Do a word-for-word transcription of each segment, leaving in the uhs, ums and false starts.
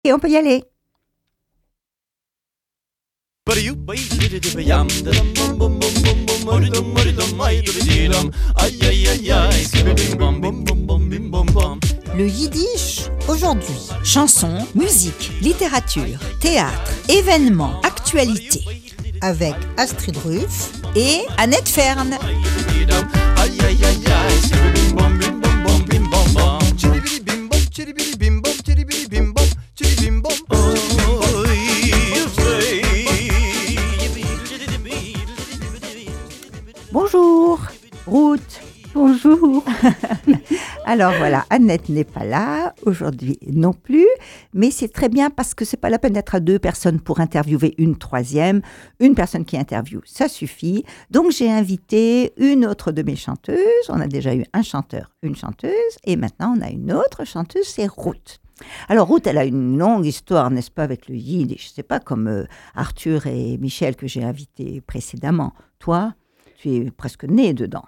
Et on peut y aller. Le yiddish aujourd'hui. Chansons, musique, littérature, théâtre, événements, actualités. Avec Astrid Ruff et Annette Fern. Bonjour, Ruth. Bonjour. Alors voilà, Annette n'est pas là aujourd'hui non plus, mais c'est très bien parce que c'est pas la peine d'être à deux personnes pour interviewer une troisième. Une personne qui interviewe, ça suffit. Donc j'ai invité une autre de mes chanteuses. On a déjà eu un chanteur, une chanteuse, et maintenant on a une autre chanteuse, c'est Ruth. Alors Ruth, elle a une longue histoire, n'est-ce pas, avec le yiddish. C'est pas comme euh, Arthur et Michel que j'ai invités précédemment. Toi, tu es presque née dedans.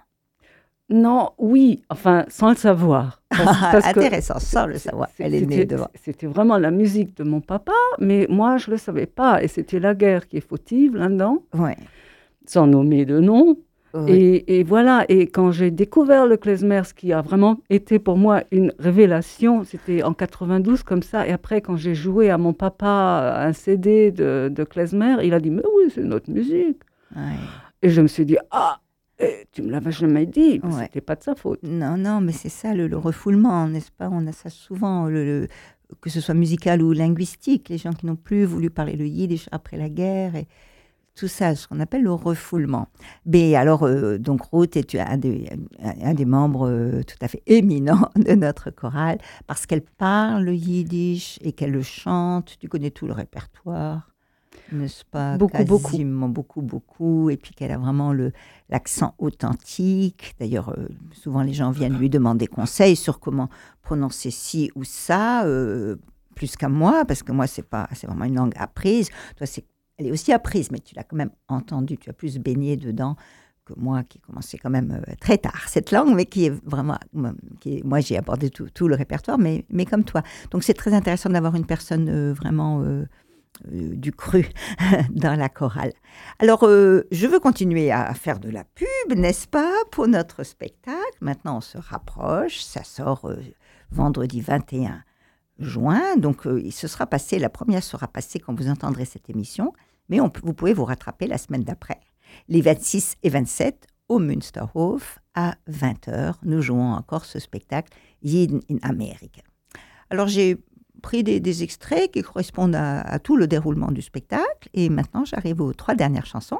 Non, oui, enfin, sans le savoir. Parce, parce Intéressant, sans le savoir, elle est née devant. C'était vraiment la musique de mon papa, mais moi, je ne le savais pas. Et c'était la guerre qui est fautive là-dedans, ouais. Sans nommer de nom. Ouais. Et, et voilà, et quand j'ai découvert le klezmer, ce qui a vraiment été pour moi une révélation, c'était en quatre-vingt-douze comme ça. Et après, quand j'ai joué à mon papa un C D de, de klezmer, il a dit « Mais oui, c'est notre musique ouais. ». Et je me suis dit « Ah !» Et tu me l'avais jamais dit, ouais. C'était pas de sa faute. Non, non, mais c'est ça le, le refoulement, n'est-ce pas? On a ça souvent, le, le, que ce soit musical ou linguistique, les gens qui n'ont plus voulu parler le yiddish après la guerre, et tout ça, ce qu'on appelle le refoulement. Mais alors, euh, donc Ruth est un des, un, un des membres euh, tout à fait éminents de notre chorale, parce qu'elle parle le yiddish et qu'elle le chante. Tu connais tout le répertoire, n'est-ce pas? Beaucoup, Quasiment beaucoup, beaucoup. Et puis qu'elle a vraiment le, l'accent authentique. D'ailleurs, euh, souvent les gens viennent lui demander conseil sur comment prononcer ci ou ça, euh, plus qu'à moi, parce que moi, c'est pas, c'est vraiment une langue apprise. Toi, c'est, elle est aussi apprise, mais tu l'as quand même entendue. Tu as plus baigné dedans que moi, qui ai commencé quand même euh, très tard cette langue, mais qui est vraiment... Qui est, moi, j'ai abordé tout, tout le répertoire, mais, mais comme toi. Donc, c'est très intéressant d'avoir une personne euh, vraiment... Euh, Euh, du cru dans la chorale. Alors, euh, je veux continuer à faire de la pub, n'est-ce pas, pour notre spectacle. Maintenant, on se rapproche. Ça sort euh, vendredi vingt et un juin. Donc, euh, il se sera passé, la première sera passée quand vous entendrez cette émission. Mais on, vous pouvez vous rattraper la semaine d'après. Les vingt-six et vingt-sept, au Münsterhof, à vingt heures. Nous jouons encore ce spectacle, Yidden in Amerika. Alors, j'ai pris des, des extraits qui correspondent à, à tout le déroulement du spectacle. Et maintenant, j'arrive aux trois dernières chansons.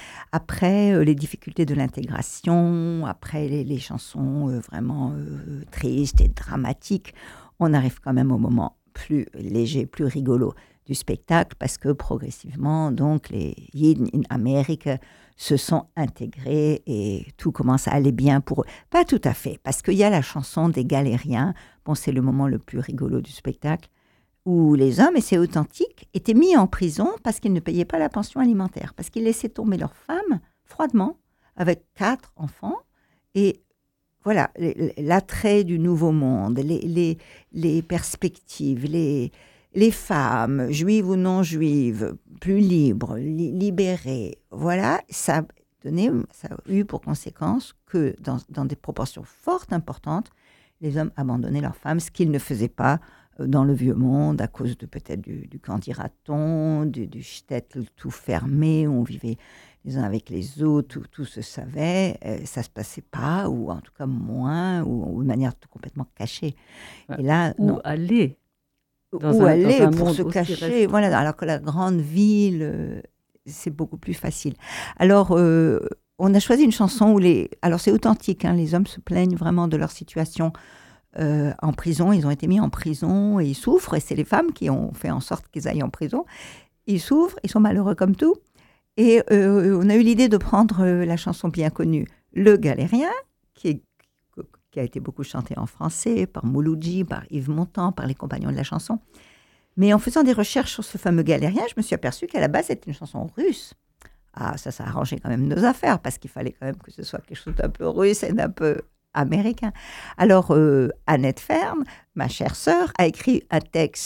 Après euh, les difficultés de l'intégration, après les, les chansons euh, vraiment euh, tristes et dramatiques, on arrive quand même au moment plus léger, plus rigolo du spectacle, parce que progressivement, donc, les Yidden in Amerika se sont intégrés et tout commence à aller bien pour eux. Pas tout à fait, parce qu'il y a la chanson des Galériens. Bon, c'est le moment le plus rigolo du spectacle, où les hommes, et c'est authentique, étaient mis en prison parce qu'ils ne payaient pas la pension alimentaire, parce qu'ils laissaient tomber leurs femmes froidement, avec quatre enfants, et voilà, l'attrait du nouveau monde, les, les, les perspectives, les, les femmes, juives ou non juives, plus libres, li, libérées, voilà, ça a, donné, ça a eu pour conséquence que dans, dans des proportions fort importantes, les hommes abandonnaient leurs femmes, ce qu'ils ne faisaient pas dans le vieux monde, à cause de peut-être du, du Candiraton, du, du shtetl tout fermé, où on vivait les uns avec les autres, où tout se savait, euh, ça ne se passait pas, ou en tout cas moins, ou, ou de manière tout complètement cachée. Ouais. Et là, où non. aller dans Où un, aller dans un pour se cacher, voilà, alors que la grande ville, euh, c'est beaucoup plus facile. Alors, euh, on a choisi une chanson où les... Alors, c'est authentique, hein, les hommes se plaignent vraiment de leur situation euh, en prison. Ils ont été mis en prison et ils souffrent. Et c'est les femmes qui ont fait en sorte qu'ils aillent en prison. Ils souffrent, ils sont malheureux comme tout. Et euh, on a eu l'idée de prendre euh, la chanson bien connue, Le Galérien, qui, est, qui a été beaucoup chantée en français par Mouloudji, par Yves Montand, par les compagnons de la chanson. Mais en faisant des recherches sur ce fameux Galérien, je me suis aperçue qu'à la base, c'était une chanson russe. Ah, ça, ça a arrangé quand même nos affaires, parce qu'il fallait quand même que ce soit quelque chose d'un peu russe et d'un peu américain. Alors, euh, Annette Fern, ma chère sœur, a écrit un texte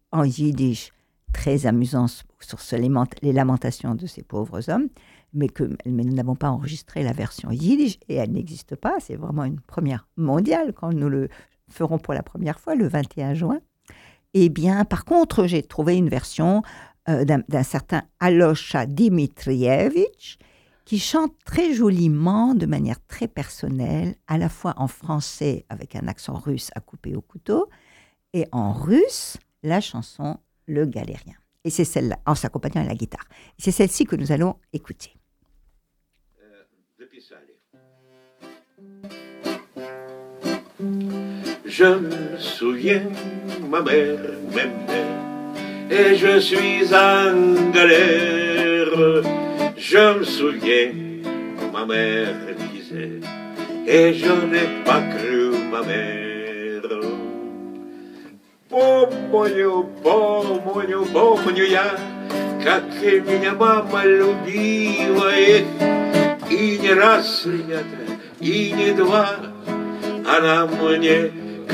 en yiddish très amusant sur ce, les lamentations de ces pauvres hommes, mais, que, mais nous n'avons pas enregistré la version yiddish et elle n'existe pas. C'est vraiment une première mondiale quand nous le ferons pour la première fois le vingt et un juin. Eh bien, par contre, j'ai trouvé une version euh, d'un, d'un certain Alosha Dimitrievitch qui chante très joliment, de manière très personnelle, à la fois en français avec un accent russe à couper au couteau et en russe, la chanson Le Galérien. Et c'est celle-là, en s'accompagnant à la guitare. Et c'est celle-ci que nous allons écouter. Je me souviens, ma mère m'aimait, et je suis en galère. Je me souviens, ma mère disait, et je n'ai pas cru ma mère. Помню, помню, помню я, как меня мама любила, и не раз, ребята, и не два, она мне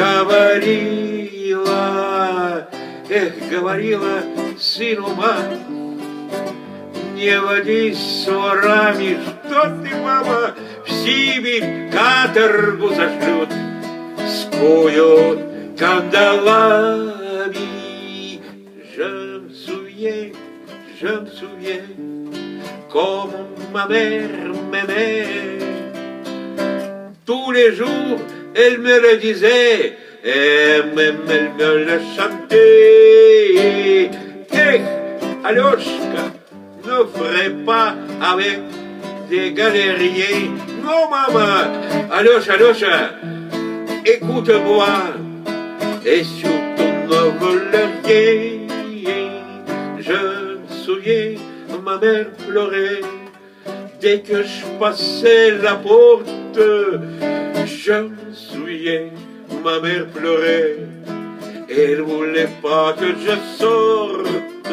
говорила, эх, говорила, сыну, мать, не водись с ворами, что ты, мама, в Сибирь каторгу зашлют, скуют кандалами. Je me souviens, je me souviens, comme ma mère m'aimait. Tous les jours, elle me le disait, et même elle me le chantait. Eh, Alioshka, ne ferai pas avec des galériens. Non, maman, Aliocha, Aliocha, écoute-moi, et surtout ne vole rien. Je me souviens, ma mère pleurait dès que je passais la porte. Je me souviens, ma mère pleurait, elle voulait pas que je sorte.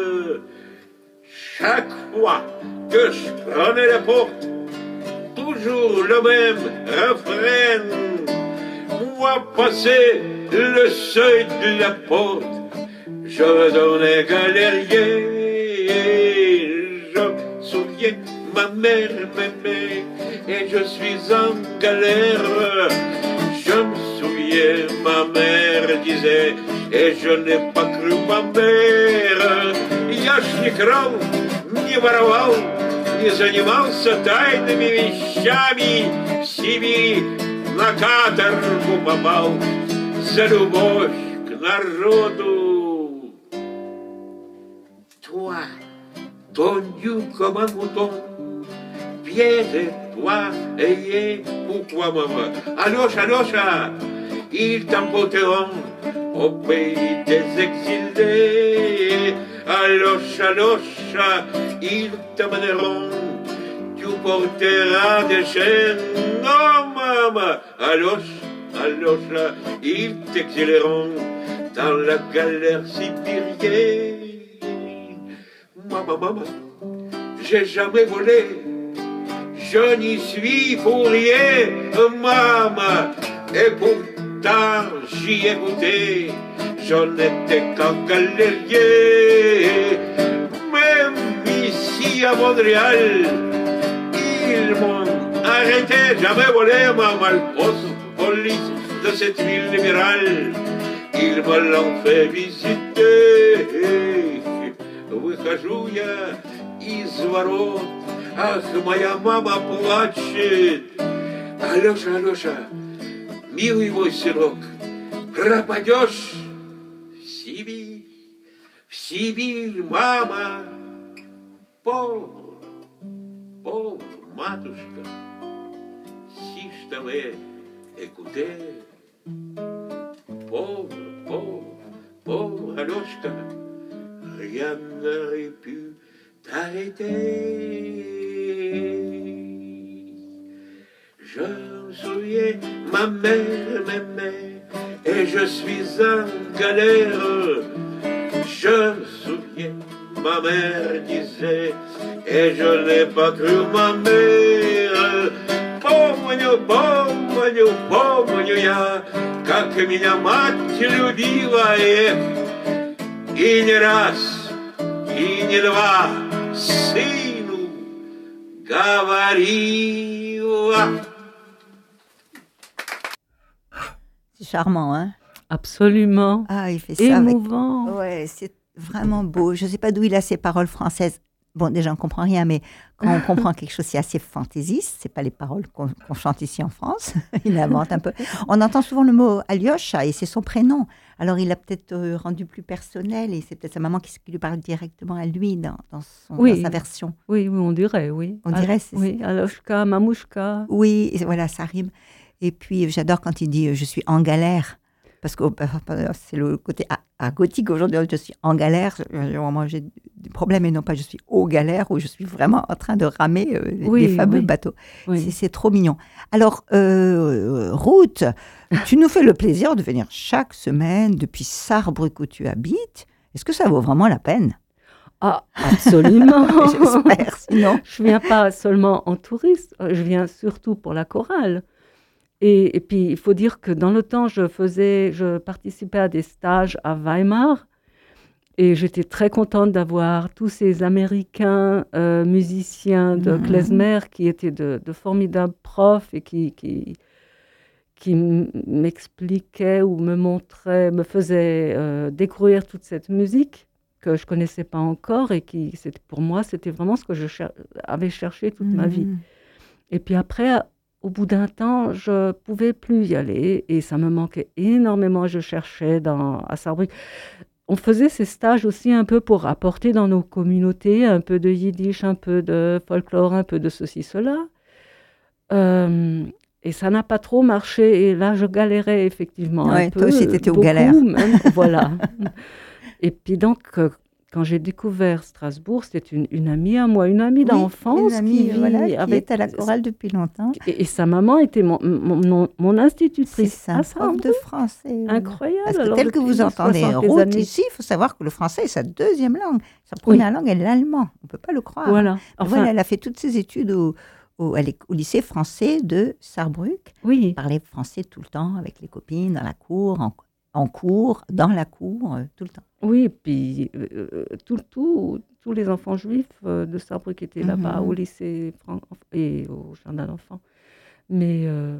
Chaque fois que je prenais la porte, toujours le même refrain. Moi, passer le seuil de la porte, je donnais galérien. Je me souviens, ma mère m'aimait, et je suis en galère. Je me souviens, ma mère disait, et je n'ai pas cru ma mère. Я ж не крал, не воровал, не занимался тайными вещами. В Сибири на каторгу попал за любовь к народу. Toi, tendu comme un mouton, pieds-toi, ayez pourquoi maman. Aliocha, Aliocha, ils t'emporteront au pays des exilés. Aliocha, Aliocha, ils t'amèneront, tu porteras des chaînes. Non, maman, Aliocha, Aliocha, ils t'exileront dans la galère sibérienne. Maman, maman, j'ai jamais volé, je n'y suis pour rien, maman, et pourtant j'y ai goûté, j'en étais qu'un galérier. Même ici à Montréal, ils m'ont arrêté, jamais volé, maman, le poste police de cette ville libérale, ils me l'ont fait visiter. Выхожу я из ворот, ах, моя мама плачет. Алеша, Алеша, милый мой сынок, пропадешь в Сибирь, в Сибирь, мама. Pauvre, pauvre матушка, si je t'avais écouté. Pauvre, pauvre, pauvre Alioshka, rien n'aurait pu t'arrêter. Je me souviens, ma mère m'aimait, et je suis en galère. Je me souviens, ma mère disait, et je n'ai pas cru ma mère. Помню, помню, помню я, как меня мать любила, эх, i nie raz, i nie dwa, synu, говорила. C'est charmant, hein? Absolument. Ah, il fait ça Émouvant. avec... Ouais, c'est vraiment beau. Je ne sais pas d'où il a ces paroles françaises. Bon, déjà, on ne comprend rien, mais quand on comprend quelque chose, c'est assez fantaisiste. Ce n'est pas les paroles qu'on qu'on chante ici en France. Il invente un peu. On entend souvent le mot Alyosha, et c'est son prénom. Alors, il l'a peut-être euh, rendu plus personnel, et c'est peut-être sa maman qui, qui lui parle directement à lui dans, dans, son, Oui. dans sa version. Oui, oui, on dirait, oui. On dirait, c'est- Oui, Aloshka, Mamouchka. Oui, et voilà, ça rime. Et puis, j'adore quand il dit euh, « je suis en galère ». Parce que euh, c'est le côté à, à gothique aujourd'hui, je suis en galère, vraiment j'ai des problèmes et non pas je suis aux galères où je suis vraiment en train de ramer euh, les, Oui, les fameux oui. bateaux. Oui. C'est, c'est trop mignon. Alors, euh, Ruth, tu nous fais le plaisir de venir chaque semaine depuis Sarrebruck où tu habites. Est-ce que ça vaut vraiment la peine? Ah, absolument. J'espère, sinon. Je viens pas seulement en touriste, je viens surtout pour la chorale. Et, et puis, il faut dire que dans le temps, je faisais, je participais à des stages à Weimar et j'étais très contente d'avoir tous ces Américains euh, musiciens de Mhm. klezmer qui étaient de, de formidables profs et qui, qui, qui m- m'expliquaient ou me montraient, me faisaient euh, découvrir toute cette musique que je connaissais pas encore et qui, c'était, pour moi, c'était vraiment ce que je cher- avais cherché toute ma vie. Mhm. Et puis après, au bout d'un temps, je pouvais plus y aller et ça me manquait énormément. Je cherchais dans, à Sarrebruck. On faisait ces stages aussi un peu pour apporter dans nos communautés un peu de yiddish, un peu de folklore, un peu de ceci, cela. Euh, et ça n'a pas trop marché. Et là, je galérais effectivement Ouais, un peu. toi aussi, t'étais aux beaucoup galères. même, voilà. Et puis donc, euh, quand j'ai découvert Strasbourg, c'était une, une amie à moi, une amie Oui, d'enfance une amie, qui vit voilà, qui avec est à la chorale depuis longtemps. et, et sa maman était mon, mon, mon, mon C'est institutrice. ça, à prof Sarrebruck. de français. voilà. Incroyable. Parce que alors, tel que depuis vous les entendez soixante des Ruth années. ici, il faut savoir que le français est sa deuxième langue. Sa première langue est l'allemand. On ne peut pas le croire. Voilà. Mais Enfin, voilà, elle a fait toutes ses études au, au, à l'é- au lycée français de Sarrebruck. oui. Elle parlait français tout le temps avec les copines, dans la cour, en, en cours, dans la cour, euh, tout le temps. Oui, et puis euh, tout, tout, tous les enfants juifs euh, de Sarrebruck étaient là-bas, Mhm. au lycée fran- et au jardin d'enfants. Mais euh,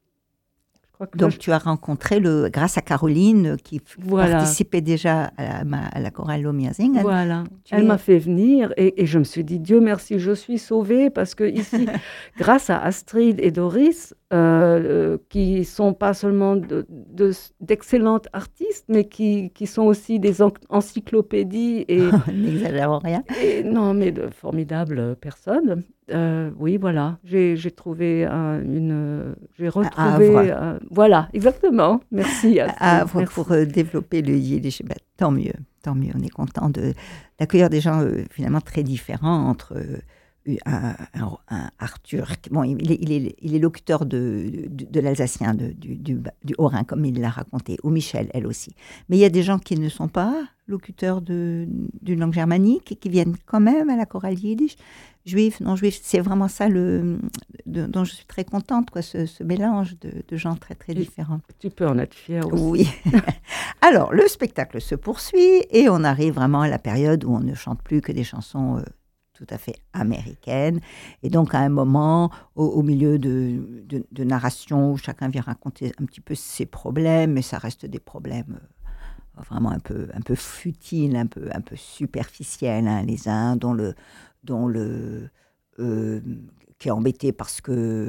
je crois que là, Donc, je- tu as rencontré, le, grâce à Caroline, euh, qui f- Voilà. participait déjà à la, ma- à la chorale Lomiazing. Voilà, tu elle es- m'a fait venir et, et je me suis dit, Dieu merci, je suis sauvée parce que ici, grâce à Astrid et Doris, euh, euh, qui sont pas seulement de- de- d'excellentes artistes, mais qui, qui sont aussi des en- encyclopédies et, N'exagérons rien. et- non, mais de formidables personnes. Euh, oui, voilà, j'ai j'ai trouvé un- une, j'ai retrouvé, Havre. un- voilà, exactement. Merci. Astrid, à Havre merci. pour euh, développer le yiddish. Ben, tant mieux, tant mieux. On est content de, d'accueillir des gens euh, finalement très différents entre euh, un, un- un Arthur. qui- Bon, il est, il est, il est locuteur de, de, de l'alsacien, de- du, du, du Haut-Rhin, comme il l'a raconté, ou Michel, elle aussi. Mais il y a des gens qui ne sont pas locuteurs de, d'une langue germanique et qui viennent quand même à la chorale yiddish. Juifs, non juifs, c'est vraiment ça le, de- dont je suis très contente, quoi, ce, ce mélange de, de gens très très Et- différents. Tu peux en être fier aussi. Oui. Alors, le spectacle se poursuit et on arrive vraiment à la période où on ne chante plus que des chansons euh, tout à fait américaines. Et donc, à un moment, au, au milieu de, de, de narration où chacun vient raconter un petit peu ses problèmes, mais ça reste des problèmes euh, vraiment un peu, un peu futiles, un peu, un peu superficiels, hein, les uns, dont le... Dont le euh, qui est embêté parce que...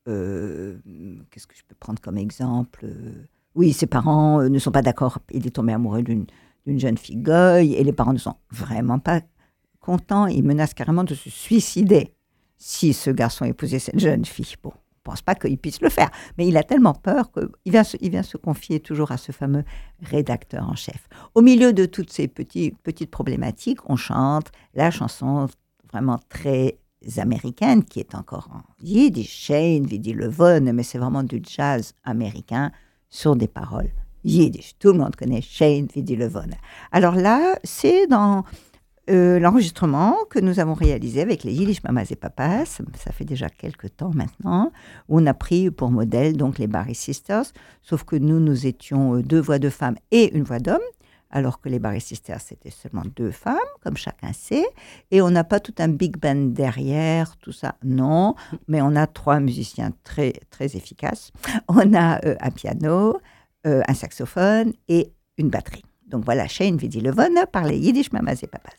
euh, qu'est-ce que je peux prendre comme exemple euh, Oui, ses parents euh, ne sont pas d'accord. Il est tombé amoureux d'une, d'une jeune fille goy et les parents ne sont vraiment pas contents. Ils menacent carrément de se suicider si ce garçon épousait cette jeune fille. Bon, on ne pense pas qu'il puisse le faire, mais il a tellement peur qu'il vient se, il vient se confier toujours à ce fameux rédacteur en chef. Au milieu de toutes ces petits, petites problématiques, on chante la chanson vraiment très américaine, qui est encore en yiddish, Shane, Vidi Levon, mais c'est vraiment du jazz américain sur des paroles yiddish. Tout le monde connaît Shane, Vidi Levon. Alors là, c'est dans euh, l'enregistrement que nous avons réalisé avec les Yiddish Mamas et Papas, ça fait déjà quelques temps maintenant, où on a pris pour modèle donc les Barry Sisters, sauf que nous, nous étions deux voix de femmes et une voix d'homme. alors que les Bari Sisters, c'était seulement deux femmes, comme chacun sait. Et on n'a pas tout un big band derrière, tout ça, non. Mais on a trois musiciens très, très efficaces. On a euh, un piano, euh, un saxophone et une batterie. Donc voilà, Shane Vidi Levon par les Yiddish Mamas et Papas.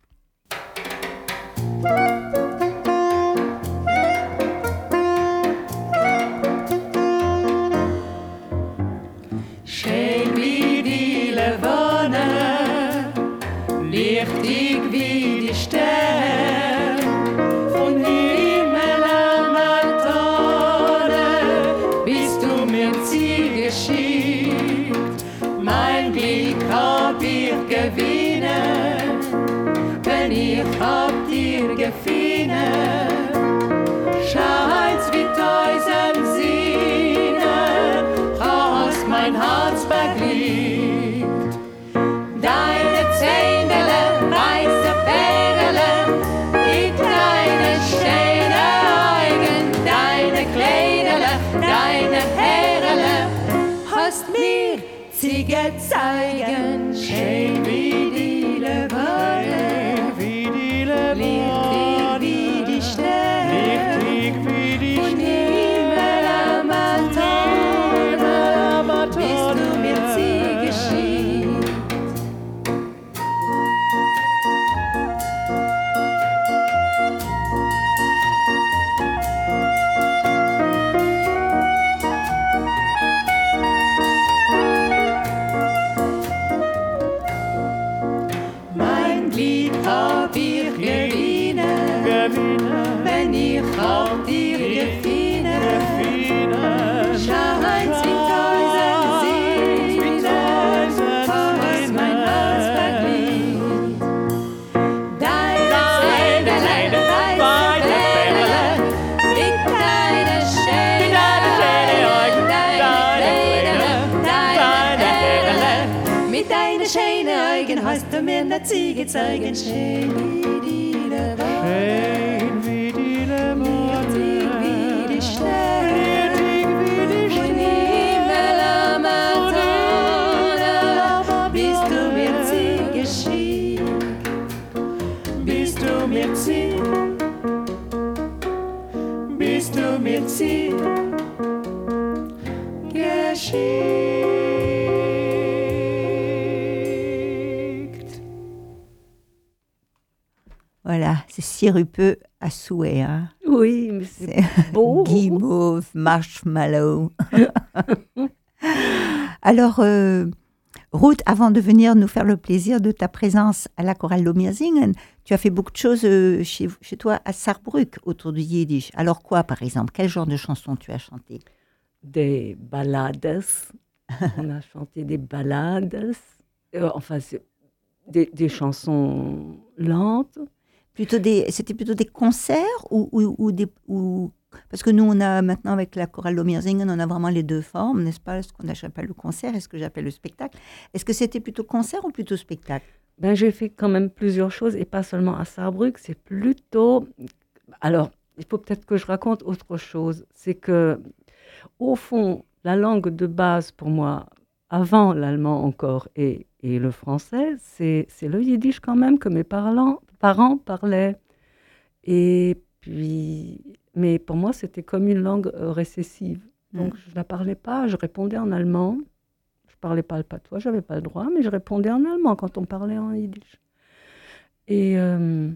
Schön wie die Levone, lichtig wie die Sterne, von Himmel am Altone, bist du mir Ziel geschickt. Mein Glück hab ich gewinnen, wenn ich hab dir gefunden. Scheint's wie tausend Sinne, hast mein Herz beglückt. Deine Zähnele, weiße Perle, die kleine schöne Augen, deine Kleiderle, deine Herrle, hast mir sie gezeigen, schön wie die Levone, wie die Levone, wie die Sterne, wie die von Himmel am Altone, bist du mir sie geschickt. Mein Glied hab ich gewinnen, wenn ich hab dir gefunden. Scheint's wie tausend Sinne, hast mein Herz beglückt. Deine Zähnele, weiße Perle, mit deiner schönen Augen, deine Kleider, deine Herrle, mit deiner schönen Augen hast du mir ne Ziege zeigen, schön wie die Levone, lichtig wie die Sterne, von Himmel am Altone, bist du mir sie geschickt, bist du mir sie, bist du mir sie geschickt. Voilà, c'est sirupeux à souhait. Hein. Oui, mais c'est C'est beau. guimauve, marshmallow. Alors, euh, Ruth, avant de venir nous faire le plaisir de ta présence à la chorale Lomirzingen, tu as fait beaucoup de choses euh, chez, chez toi à Saarbrück autour du Yiddish. Alors quoi, par exemple? Quel genre de chansons tu as chanté? Des ballades. On a chanté des ballades. Euh, enfin, c'est des, des chansons lentes. Plutôt des, c'était plutôt des concerts ou, ou, ou des... Ou... Parce que nous, on a maintenant, avec la chorale Lomirzingen, on a vraiment les deux formes, n'est-ce pas? Ce qu'on appelle le concert et ce que j'appelle le spectacle. Est-ce que c'était plutôt concert ou plutôt spectacle? Ben, j'ai fait quand même plusieurs choses, et pas seulement à Saarbrück, c'est plutôt... Alors, il faut peut-être que je raconte autre chose. C'est que, au fond, la langue de base pour moi, avant l'allemand encore et, et le français, c'est, c'est le yiddish quand même que mes parents, parents parlaient. Et puis... Mais pour moi, c'était comme une langue euh, récessive. Donc, mmh. je ne la parlais pas, je répondais en allemand. Je ne parlais pas le patois, je n'avais pas le droit, mais je répondais en allemand quand on parlait en yiddish. Et euh,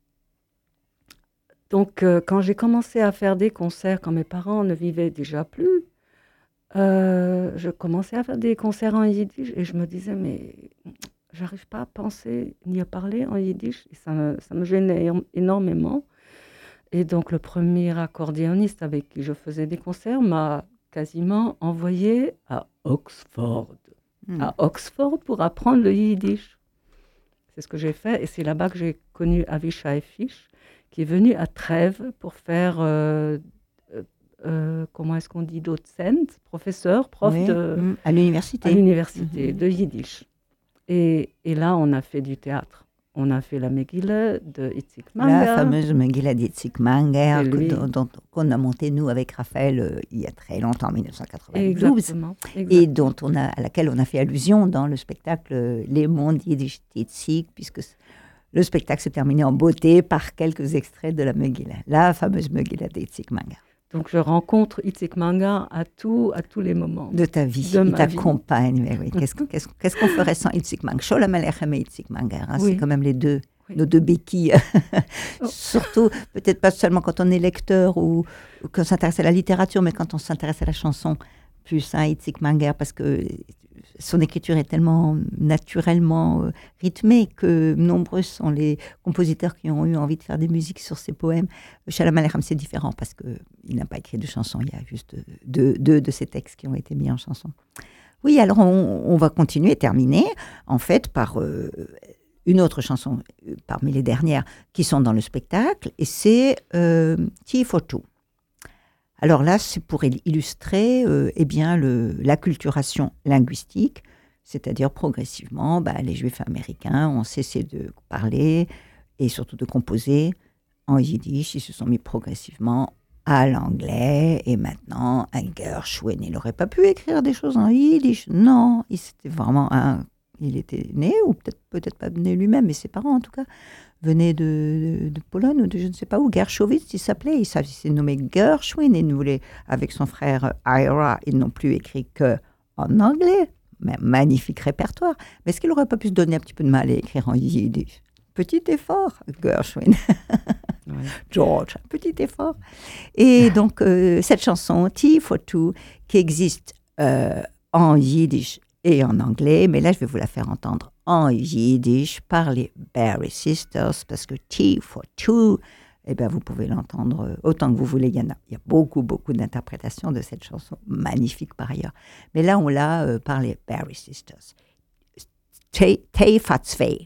donc, euh, quand j'ai commencé à faire des concerts, quand mes parents ne vivaient déjà plus, euh, je commençais à faire des concerts en yiddish et je me disais, mais je n'arrive pas à penser ni à parler en yiddish. Et ça me, ça me gênait énormément. Et donc, le premier accordéoniste avec qui je faisais des concerts m'a quasiment envoyé à Oxford. Mmh. À Oxford pour apprendre le yiddish. C'est ce que j'ai fait. Et c'est là-bas que j'ai connu Avishai Fish, qui est venu à Trèves pour faire, euh, euh, comment est-ce qu'on dit, docent, professeur, prof oui, de... à l'université. À l'université mmh. de yiddish. Et, et là, on a fait du théâtre. on a fait la Megillah de Itzik Manger. La fameuse Megillah d'Itzik Manger, C'est lui. dont, dont- qu'on a monté nous avec Raphaël euh, il y a très longtemps, en dix-neuf cent quatre-vingt-douze, Exactement. et exactement. dont on a, à laquelle on a fait allusion dans le spectacle euh, Les Mondes Yiddish d'Itzik, puisque c- le spectacle se terminait en beauté par quelques extraits de la Megillah, la fameuse Megillah d'Itzik Manger. Donc je rencontre Itzik Manger à, tout, à tous les moments. De ta vie, De il ma t'accompagne. Mais oui, qu'est-ce, qu'on- qu'est-ce, qu'est-ce qu'on ferait sans Itzik Manger? Sholem Aleichem et Itzik Manger, hein, Oui. c'est quand même les deux, Oui. nos deux béquilles. Oh. Surtout, peut-être pas seulement quand on est lecteur ou, ou qu'on s'intéresse à la littérature, mais quand on s'intéresse à la chanson, plus hein, Itzik Manger, parce que son écriture est tellement naturellement euh, rythmée que nombreux sont les compositeurs qui ont eu envie de faire des musiques sur ses poèmes. Shalom Aleichem, c'est différent parce qu'il n'a pas écrit de chansons, il y a juste deux, deux de ses textes qui ont été mis en chanson. Oui, alors on, on va continuer, terminer, en fait, par euh, une autre chanson euh, parmi les dernières qui sont dans le spectacle, et c'est euh, Tea for Two. Alors là, c'est pour il- illustrer euh, eh bien, le, l'acculturation linguistique, c'est-à-dire progressivement, bah, les Juifs américains ont cessé de parler et surtout de composer en yiddish. Ils se sont mis progressivement à l'anglais et maintenant, un Gershwin, il n'aurait pas pu écrire des choses en yiddish. Non, il, c'était vraiment un, il était né, ou peut-être, peut-être pas né lui-même, mais ses parents en tout cas, venait de, de, de Pologne ou de je ne sais pas où, Gershowitz, il s'appelait, il, s'est- il s'est nommé Gershwin, et il voulait, avec son frère Ira, ils n'ont plus écrit qu'en anglais, mais magnifique répertoire. Mais est-ce qu'il n'aurait pas pu se donner un petit peu de mal à écrire en yiddish? Petit effort, Gershwin. Ouais. George, un petit effort. Et donc, euh, cette chanson, Tea for Two, qui existe euh, en yiddish et en anglais, mais là, je vais vous la faire entendre en yiddish par les Barry Sisters, parce que Tea for Two, eh bien, vous pouvez l'entendre euh, autant que vous voulez. Il y en a, il y a beaucoup, beaucoup d'interprétations de cette chanson, magnifique par ailleurs. Mais là, on l'a euh, par les Barry Sisters. Tea Tea for Zwei.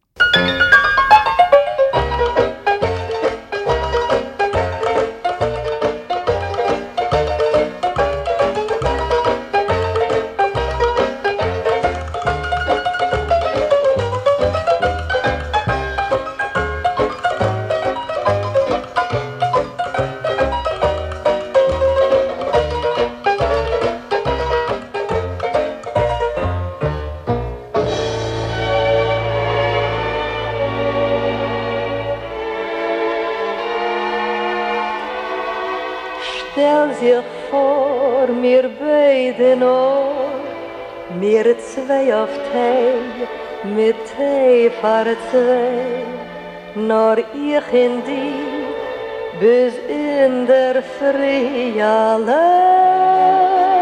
Stell sich vor, mir beide nur, mir zwei auf Tee, mit Tee für zwei, nur ich in die, bis in der Früh allein.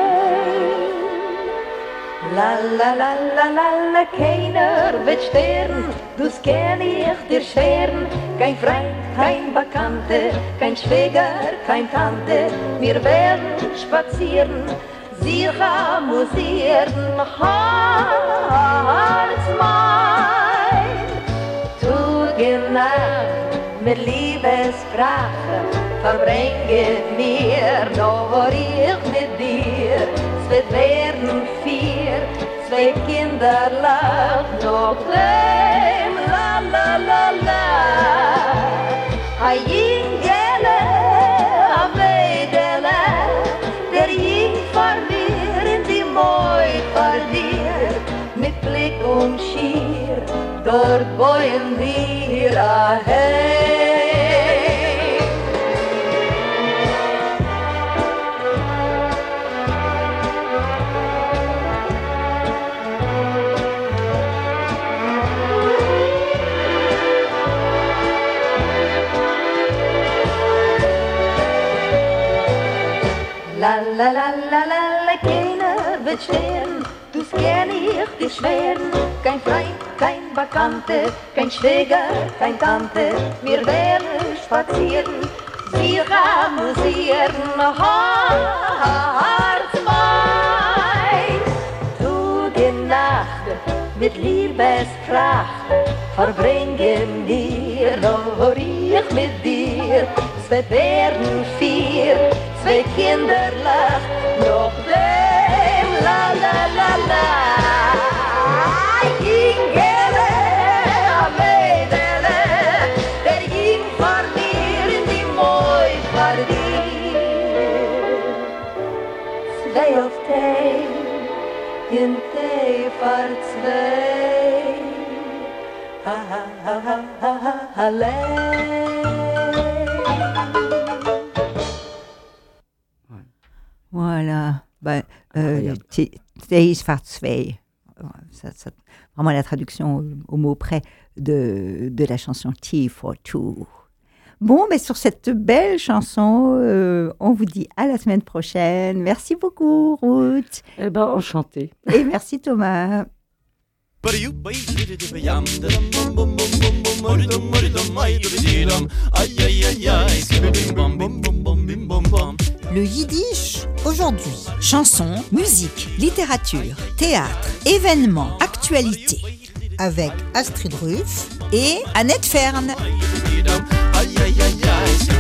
La la la la la la, keiner wird sterben, dus kenn ich dir schweren. Kein Freund, kein Bekannte, kein Schwäger, kein Tante. Wir werden spazieren, sicher musieren, Herz mein. Tuge Nacht mit Liebessprache, verbringe mir, nur ich mit dir. Es wird werden vier, zwei Kinder lach, noch dem la la la la. A jingele, a meidele, der jing vor mir in die Moi vor dir, mit Blick und Schier, dort boyen wir aheim. La la la la la la, keiner wird sterben, dus kenn ich die schweren. Kein Freund, kein Bekannte, kein Schwäger, kein Tante. Wir werden spazieren, wir amusieren, Herz mein. Du die Nacht mit Liebespracht, verbringen wir, nur ich mit dir. Es wird werden vier, zwei Kinder lach, noch dem la la la la. Ingele, a Voilà. Ben, euh, Twee Zwart Twee. Ça, ça, vraiment la traduction au, au mot près de, de la chanson Tea for Two. Bon, mais sur cette belle chanson, euh, on vous dit à la semaine prochaine. Merci beaucoup, Ruth. Eh ben, enchantée. Et merci, Thomas. Le yiddish aujourd'hui. Chansons, musique, littérature, théâtre, événements, actualités. Avec Astrid Ruff et Annette Fern. Aïe, aïe, aïe, aïe.